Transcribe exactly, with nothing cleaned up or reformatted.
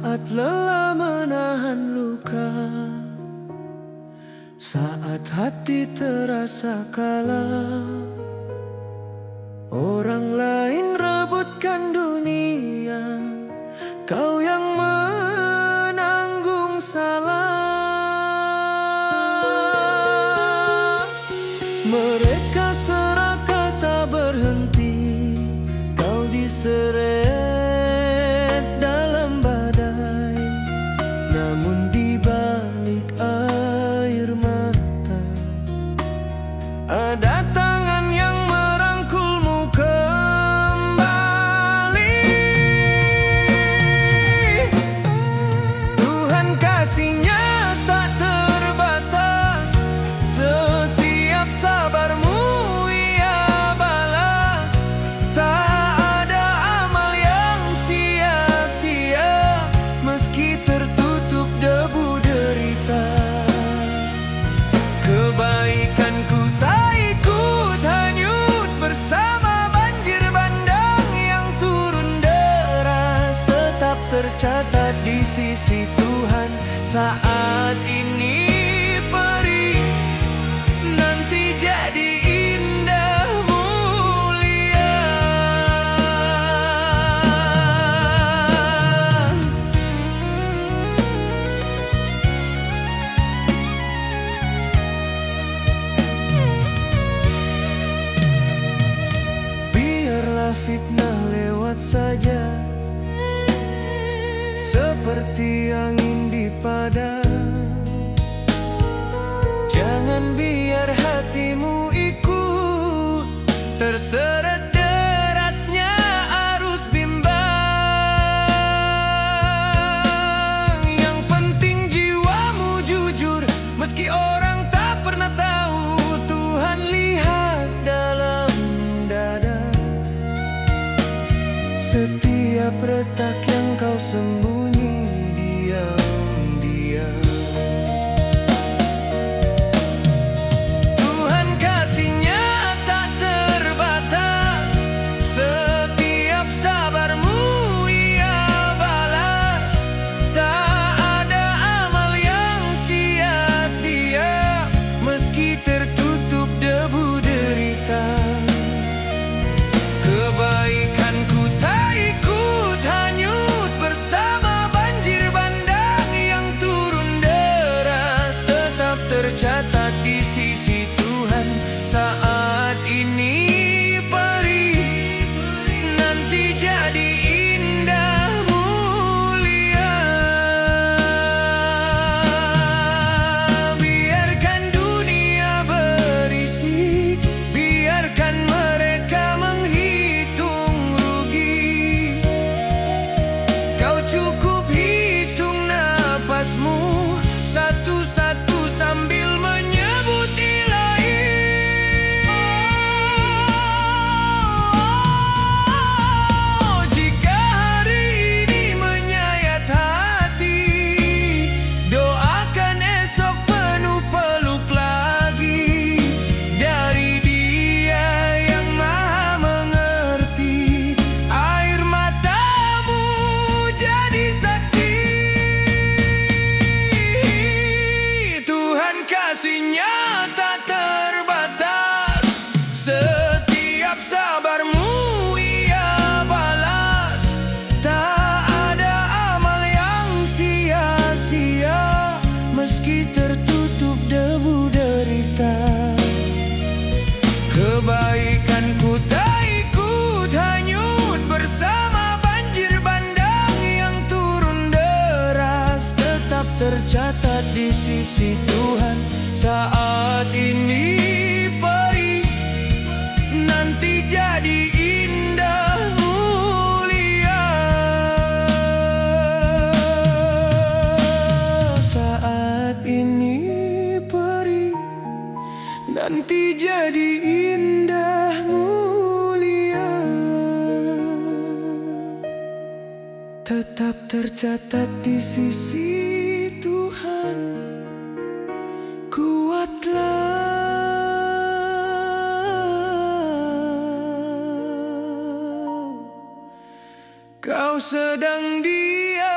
Saat lelah menahan luka, saat hati terasa kalah, orang lain rebutkan dunia, kau yang menanggung salah. Mereka serakah tak berhenti, kau diseret dalam badai. Namun di balik air mata ada tangan yang merangkulmu kembali. Tuhan kasih-Nya tak terbatas, setiap sabarmu Ia balas. Tak ada amal yang sia-sia, meski tertutup debu derita. Kebaikanku tak ikut hanyut bersama banjir bandang yang turun deras, tetap tercatat di sisi Tuhan. Saat ini perih, nanti jadi indah mulia. Biarlah fitnah lewat saja, seperti angin di padang. Jangan biar hatimu ikut terseret derasnya arus bimbang. Yang penting jiwamu jujur, meski orang tak pernah tahu. Tuhan lihat dalam dada, setiap retak yang kau sembunyi diam-diam. Tuhan kasih-Nya tak terbatas, setiap sabarmu Ia balas. Tak ada amal yang sia-sia, meski tertutup debu derita. Kebaikanku tak ikut hanyut bersama banjir bandang yang turun deras, tetap tercatat di sisi Tuhan. Saat ini perih, nanti jadi indah mulia. Biarkan dunia berisik, biarkan mereka menghitung rugi. Kau cukup hitung napasmu satu-satu sambil menyebut Ilahi. Oh, jika hari ini menyayat hati, doakan esok penuh peluk lagi dari Dia yang Maha mengerti. Air matamu jadi saksi, Tuhan kasih-Nya tak terbatas, setiap sabarmu Ia balas. Tak ada amal yang sia-sia, meski tertutup debu derita. Kebaikanku tak ikut hanyut bersama banjir bandang yang turun deras, tetap tercatat di sisi Tuhan. Saat ini perih, nanti jadi indah mulia. Saat ini perih, nanti jadi indah mulia. Tetap tercatat di sisi Tuhan. Kuatlah, kau sedang diam.